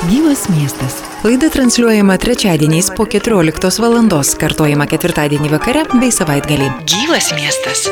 Gyvas miestas. Laida transliuojama trečiadieniais po 14 valandos, kartojama ketvirtadienį vakare bei savaitgalį. Gyvas miestas.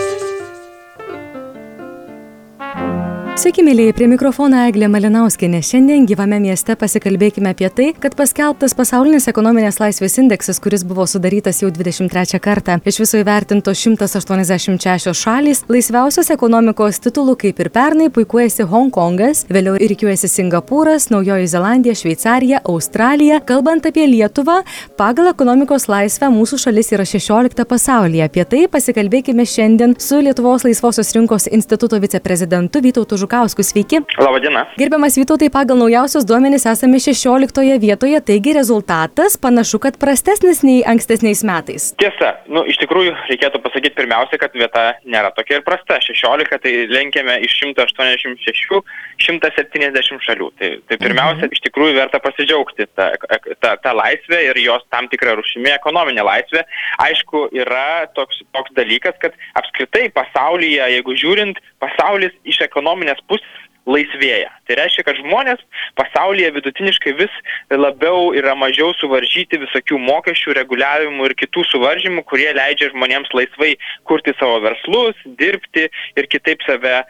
Sveiki, mėlyje, prie mikrofono Eglė Malinauskienė. Šiandien gyvame mieste pasikalbėkime apie tai, kad paskelbtas pasaulinis ekonominės laisvės indeksas, kuris buvo sudarytas jau 23 kartą. Iš viso įvertintos 186 šalys, laisviausios ekonomikos titulų kaip ir pernai puikuojasi Hongkongas, vėliau rikiuojasi Singapūras, Naujoji Zelandija, Šveicarija, Australija. Kalbant apie Lietuvą, pagal ekonomikos laisvę mūsų šalis yra 16 pasaulyje. Apie tai pasikalbėkime šiandien su Lietuvos laisvosios rinkos instituto viceprezidentu Vytautu Žukausku. Sveiki. Labadiena. Gerbiamas Vytautai, pagal naujausios duomenys esame 16 vietoje, taigi rezultatas panašu, kad prastesnis nei ankstesniais metais. Tiesa, iš tikrųjų reikėtų pasakyti pirmiausia, kad vieta nėra tokia ir prasta. 16, tai lenkiame iš 186, 170 šalių. Tai pirmiausia, iš tikrųjų verta pasidžiaugti tą laisvę ir jos tam tikrą rūšimi ekonominę laisvę. Aišku, yra toks dalykas, kad apskritai pasaulyje, jeigu žiūrint, pasaulis iš ekonominės pusės laisvėja. Tai reiškia, kad žmonės pasaulyje vidutiniškai vis labiau yra mažiau suvaržyti visokių mokesčių, reguliavimų ir kitų suvaržymų, kurie leidžia žmonėms laisvai kurti savo verslus, dirbti ir kitaip save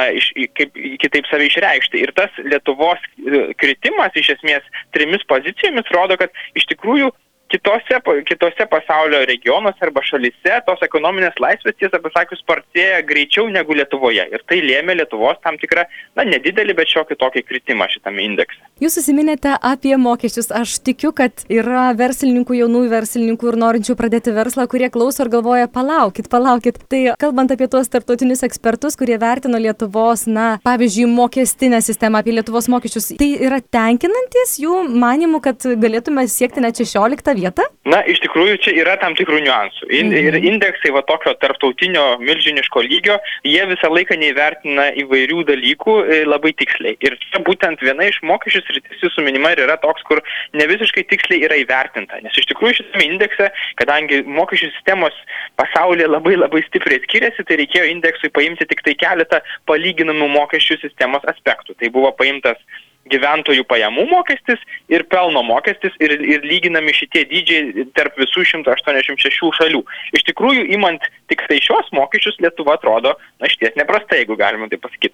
išreikšti. Ir tas Lietuvos kritimas iš esmės 3 pozicijomis rodo, kad iš tikrųjų kitose pasaulio regionuose arba šalyse tos ekonominės laisvės, tiesą pasakius, spartėja greičiau negu Lietuvoje. Ir tai lėmė Lietuvos tam tikrą, nedidelį, bet šiokį tokį kritimą šitame indekse. Jūs užsiminėte apie mokesčius. Aš tikiu, kad yra verslininkų, jaunųjų verslininkų ir norinčių pradėti verslą, kurie klauso ir galvoja, palaukit. Tai kalbant apie tuos tarptautinius ekspertus, kurie vertino Lietuvos, pavyzdžiui, mokestinę sistemą, apie Lietuvos mokesčius, tai yra tenkinantis jų manymų, kad galėtume siekti net 16 vietą? Iš tikrųjų, čia yra tam tikrų niuansų. Ir indeksai tokio tarptautinio milžiniško lygio, jie visą laiką neįvertina įvairių dalykų labai tiksliai. Ir čia būtent viena iš mokesčių sritis jūsų minima ir yra toks, kur ne visiškai tiksliai yra įvertinta. Nes iš tikrųjų šitame indekse, kadangi mokesčių sistemos pasaulyje labai stipriai skiriasi, tai reikėjo indeksui paimti tik tai keletą palyginamų mokesčių sistemos aspektų. Tai buvo paimtas gyventojų pajamų mokestis ir pelno mokestis ir lyginami šitie dydžiai tarp visų 186 šalių. Iš tikrųjų, imant tik tai šios mokesčius, Lietuva atrodo, išties neprastai, jeigu galima tai pasakyti.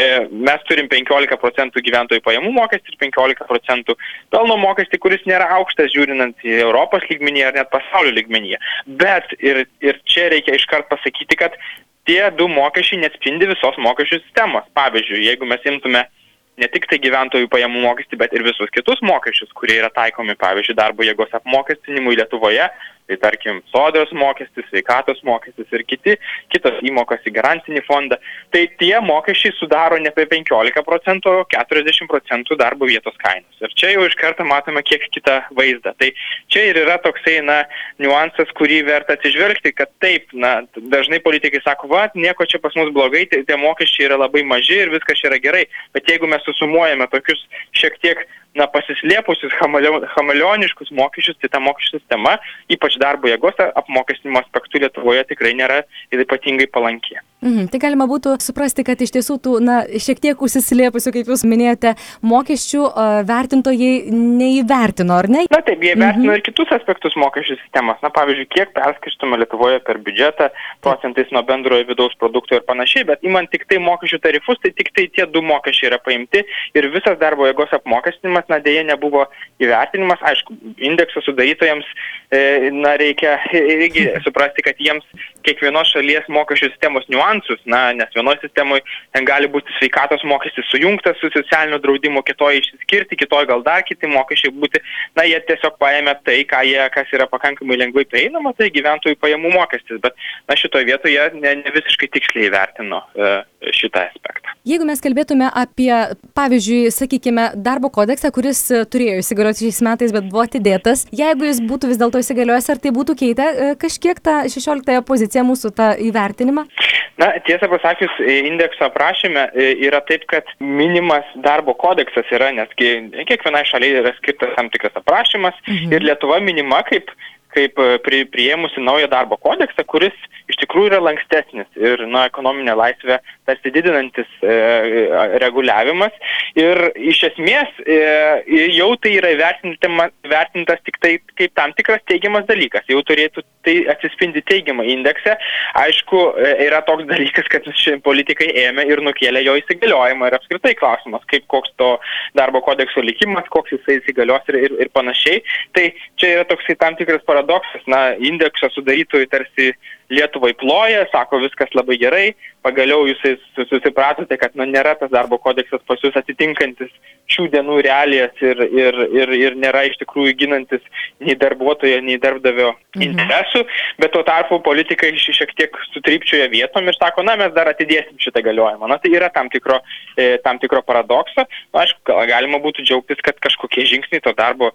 Mes turim 15% gyventojų pajamų mokestį ir 15% pelno mokestį, kuris nėra aukštas žiūrinant į Europos lygmenyje ar net pasaulio lygmenyje. Bet ir čia reikia iškart pasakyti, kad tie 2 mokesčiai neatspindi visos mokesčių sistemos. Pavyzdžiui, jeigu mes imtume ne tik tai gyventojų pajamų mokestį, bet ir visus kitus mokesčius, kurie yra taikomi, pavyzdžiui, darbo jėgos apmokestinimui Lietuvoje, tai tarkim sodros mokestis, sveikatos mokestis ir kitos įmokos į garantinį fondą, tai tie mokesčiai sudaro ne apie 15%, o 40% darbo vietos kainos. Ir čia jau iš karto matome kiek kitą vaizdą. Tai čia ir yra toksai, niuansas, kurį verta atsižvelgti, kad taip, dažnai politikai sako, nieko čia pas mus blogai, tie mokesčiai yra labai maži ir viskas čia yra gerai, bet jeigu mes susumuojame tokius šiek tiek pasislėpusius chameleoniškus mokesčius, tai ta mokesčių sistema, ypač darbo jėgos apmokestinimo aspektų Lietuvoje tikrai nėra ypatingai palanki. Tai galima būtų suprasti, kad iš tiesų tų, šiek tiek užsislėpusių, kaip jūs minėjote, mokesčių vertintojai neįvertino, ar ne? Taip, jie vertino ir kitus aspektus mokesčių sistemos. Pavyzdžiui, kiek perskirstoma Lietuvoje per biudžetą, procentais nuo bendrojo vidaus produkto ir panašiai, bet imant tik tai mokesčių tarifus, tai tik tai tie 2 mokesčiai yra paimti ir visas darbo jėgos apmokestinimas dėja nebuvo įvertinimas. Aišku, indekso sudarytojams reikia irgi suprasti, kad jiems kiekvienos šalies mokesčių sistemos niuansus, nes vienoje sistemoje ten gali būti sveikatos mokestis sujungtas su socialiniu draudimu, kitoje išsiskirti, kitoje gal dar kiti mokesčiai būti, jie tiesiog paėmė tai, kas yra pakankamai lengvai prieinama, tai gyventojų pajamų mokestis, bet šitoje vietoje ne visiškai tiksliai įvertino šitą aspektą. Jeigu mes kalbėtume apie, pavyzdžiui, sakykime, darbo kodeksą, kuris turėjo įsigalioti šiais metais, bet buvo atidėtas, jeigu jis būtų vis dėlto įsigaliojęs, ar tai būtų keitę kažkiek tą 16 poziciją mūsų tą įvertinimą? Tiesą pasakius, indekso aprašyme yra taip, kad minimas darbo kodeksas yra, nes kiekvienai šaliai yra skirtas tam tikras aprašymas ir Lietuva minima kaip kaip priėmusi naują darbo kodeksą, kuris iš tikrųjų yra lankstesnis ir ekonominę laisvę tarsi didinantis reguliavimas. Ir iš esmės jau tai yra vertintas tik tai kaip tam tikras teigiamas dalykas. Jau turėtų tai atsispindi teigiamą indekse. Aišku, yra toks dalykas, kad politikai ėmė ir nukėlė jo įsigaliojimą ir apskritai klausimas, koks to darbo kodekso likimas, koks jisai įsigalios ir panašiai. Tai čia yra toksai tam tikras paradoksas. Indekso sudarytojai tarsi Lietuvai ploja, sako viskas labai gerai, pagaliau jūs susipratote, kad nėra tas darbo kodeksas pas jūs atitinkantis šių dienų realijas ir nėra iš tikrųjų ginantis nei darbuotojo, nei darbdavio interesų, bet tuo tarpu politikai šiek tiek sutrypčioja vietom ir sako, mes dar atidėsim šitą galiojimą. Tai yra tam tikro paradokso. Aišku, galima būtų džiaugtis, kad kažkokie žingsniai to darbo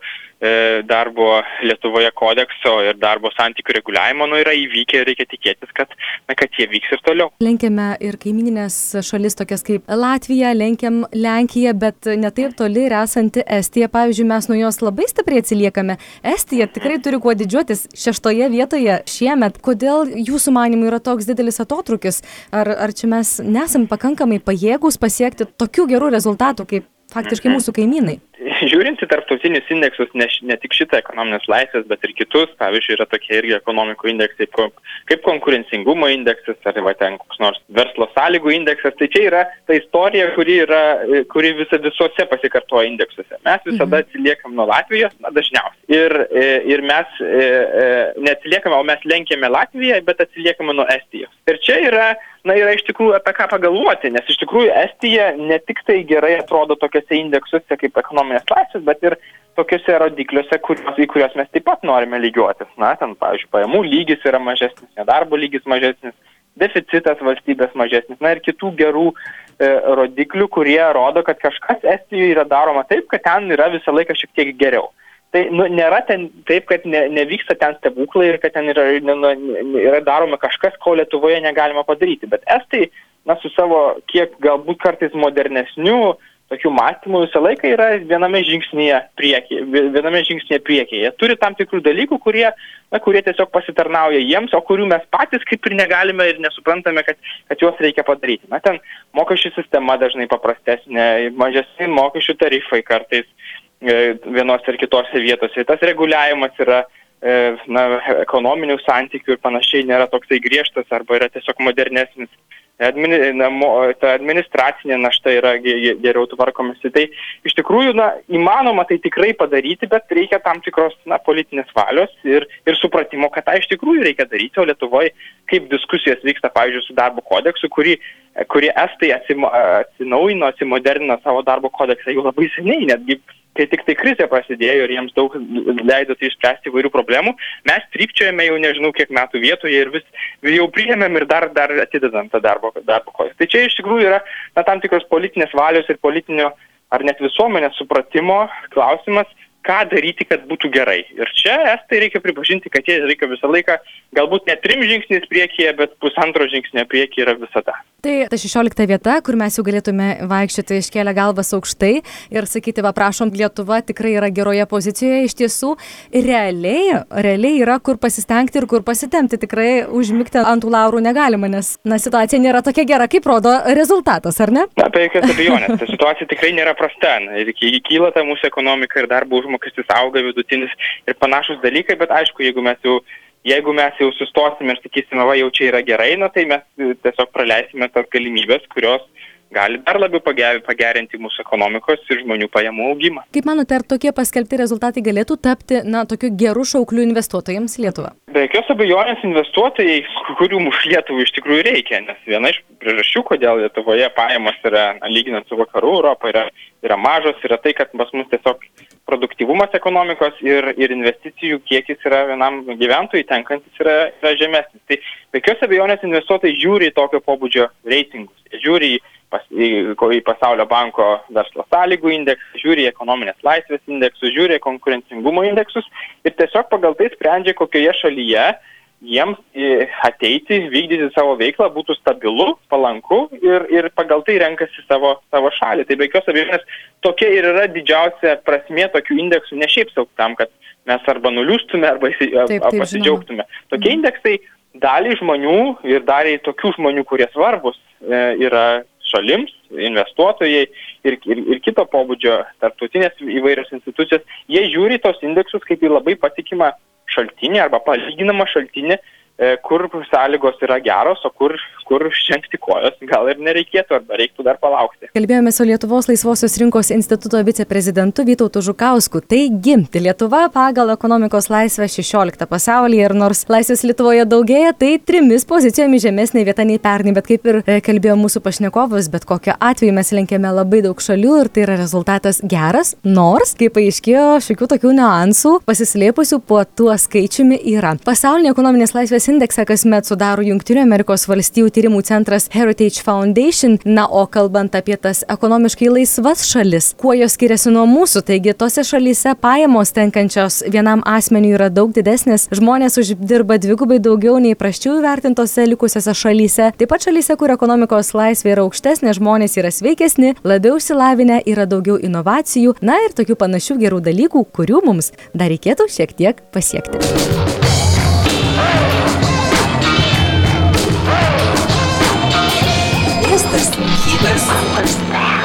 Lietuvoje kodekso ir darbo santykių reguliavimo yra įvykę ir reikia tikėtis, kad jie vyks ir toliau. Lenkiame ir kaimininės šalis tokias kaip Latvija, lenkiam Lenkiją, bet netaip toli ir esanti Estija. Pavyzdžiui, mes nuo jos labai stipriai atsiliekame. Estija tikrai turi kuo didžiuotis 6. vietoje šiemet. Kodėl jūsų manymų yra toks didelis atotrūkis? Ar čia mes nesam pakankamai pajėgūs pasiekti tokių gerų rezultatų, kaip faktiškai mūsų kaimynai? Žiūrint į tarptautinius indeksus, ne tik šitą ekonominės laisvės, bet ir kitus, pavyzdžiui, yra tokie irgi ekonomikų indeksai, kaip konkurencingumo indeksas, ar ten koks nors verslo sąlygų indeksas, tai čia yra ta istorija, kuri visuose pasikartoja indeksuose. Mes visada atsiliekam nuo Latvijos, dažniausiai. Ir mes neatsiliekame, o mes lenkiame Latviją, bet atsiliekame nuo Estijos. Ir čia yra iš tikrųjų apie ką pagalvoti, nes iš tikrųjų Estija ne tik tai gerai atrodo tokiuose indeksuose kaip ekonominės laisvės, bet ir tokiuose rodikliuose, į kuriuos mes taip pat norime lygiuotis. Ten, pavyzdžiui, pajamų lygis yra mažesnis, nedarbo lygis mažesnis, deficitas valstybės mažesnis, ir kitų gerų rodiklių, kurie rodo, kad kažkas Estijoje yra daroma taip, kad ten yra visą laiką šiek tiek geriau. Tai nėra ten taip, kad nevyksta ten stebuklai ir kad ten yra daroma kažkas, ko Lietuvoje negalima padaryti. Bet estai, su savo kiek galbūt kartais modernesnių tokių mąstymų visą laiką yra viename žingsnyje priekyje. Jie turi tam tikrų dalykų, kurie tiesiog pasitarnauja jiems, o kurių mes patys kaip ir negalime ir nesuprantame, kad juos reikia padaryti. Ten mokesčių sistema dažnai paprastesnė, mažesni mokesčių tarifai kartais vienose ir kitose vietose. Tas reguliavimas yra ekonominių santykių ir panašiai nėra toksai griežtas arba yra tiesiog modernesnis. Ta administracinė našta yra geriau tvarkomasi. Tai iš tikrųjų įmanoma tai tikrai padaryti, bet reikia tam tikros politinės valios ir supratimo, kad tą iš tikrųjų reikia daryti. O Lietuvoje, kaip diskusijos vyksta, pavyzdžiui, su darbo kodeksu, kurie estai atsinaujino, atsimodernino savo darbo kodeksą jau labai seniai, netgi kai tik tai krizė prasidėjo ir jiems daug leido tai išspręsti įvairių problemų, mes trypčiojame jau nežinau kiek metų vietoje ir jau priėmėm ir dar atidedam tą darbo kodeksą. Tai čia iš tikrųjų yra tam tikros politinės valios ir politinio ar net visuomenės supratimo klausimas, ką daryti, kad būtų gerai. Ir čia estai reikia pripažinti, kad jie reikia visą laiką, galbūt ne 3 žingsniais priekyje, bet 1,5 žingsnio priekyje yra visada. Tai ta 16 vieta, kur mes jau galėtume vaikščioti iškėlę galvas aukštai ir sakyti, prašom, Lietuva tikrai yra geroje pozicijoje, iš tiesų realiai yra kur pasistengti ir kur pasitempti. Tikrai užmigti ant tų laurų negalima, nes situacija nėra tokia gera, kaip rodo rezultatas, ar ne? Apie jokios abejonės. Ta situacija tikrai nėra prasta. Ir kyla ta mūsų ekonomika ir darbo užmokestis auga vidutinis ir panašus dalykai, bet aišku, jeigu mes jau sustosime ir sakysime, jau čia yra gerai, tai mes tiesiog praleisime tas galimybės, kurios gali dar labiau pagerinti mūsų ekonomikos ir žmonių pajamų augimą. Kaip manote, ar tokie paskelbti rezultatai galėtų tapti tokiu geru šaukliu investuotojams į Lietuvą? Be jokios abejonės investuotojai, kurių mūsų Lietuvai iš tikrųjų reikia, nes viena iš priežasčių, kodėl Lietuvoje pajamos yra, lyginant su vakarų Europą, yra mažos, yra tai, kad pas mus tiesiog produktyvumas ekonomikos ir investicijų kiekis yra vienam gyventojui tenkantis yra žemesnis. Tai be jokios abejonės investuotojai žiūri į tokio pobūdžio reitingus, žiūri į Pasaulio banko verslo sąlygų indeksą, žiūri į ekonominės laisvės indeksus, žiūri į konkurencingumo indeksus ir tiesiog pagal tai sprendžia, kokioje šalyje jiems ateiti, vykdyti savo veiklą būtų stabilu, palanku ir pagal tai renkasi savo šalį. Tai be jokios abejonės tokia ir yra didžiausia prasmė tokių indeksų, ne šiaip sau tam, kad mes arba nuliūstume, arba pasidžiaugtume. Tokie indeksai daliai žmonių ir daliai tokių žmonių, kurie svarbus yra šalims, investuotojai ir kito pobūdžio tarptautinės įvairios institucijos, jie žiūri tos indeksus kaip į labai patikimą šaltinį arba palyginamą šaltinį, kur sąlygos yra geros, o kur žengti kojos gal ir nereikėtų arba reiktų dar palaukti. Kalbėjome su Lietuvos laisvosios rinkos instituto viceprezidentu Vytautu Žukausku. Taigi, Lietuva pagal ekonomikos laisvę 16 pasaulyje ir nors laisvės Lietuvoje daugėja, tai 3 pozicijomis žemesnė vieta nei pernai, bet kaip ir kalbėjo mūsų pašnekovas, bet kokiu atveju mes lenkiame labai daug šalių ir tai yra rezultatas geras, nors, kaip paaiškėjo, šiokių tokių niuansų pasislėpusių po tuo skaičiumi yra. Pasaulinė ekonominės laisvės indeksą kasmet sudaro Jungtinių Amerikos valstijų tyrimų centras Heritage Foundation. Na, o kalbant apie tas ekonomiškai laisvas šalis, kuo jos skiriasi nuo mūsų, taigi tose šalyse pajamos tenkančios vienam asmeniui yra daug didesnės, žmonės uždirba 2 daugiau nei prasčiau įvertintose likusiose šalyse. Taip pat šalyse, kur ekonomikos laisvė yra aukštesnė, žmonės yra sveikesni, labiau išsilavinę, yra daugiau inovacijų, na ir tokių panašių gerų dalykų, kurių mums dar reikėtų šiek tiek pasiekti. Hitas.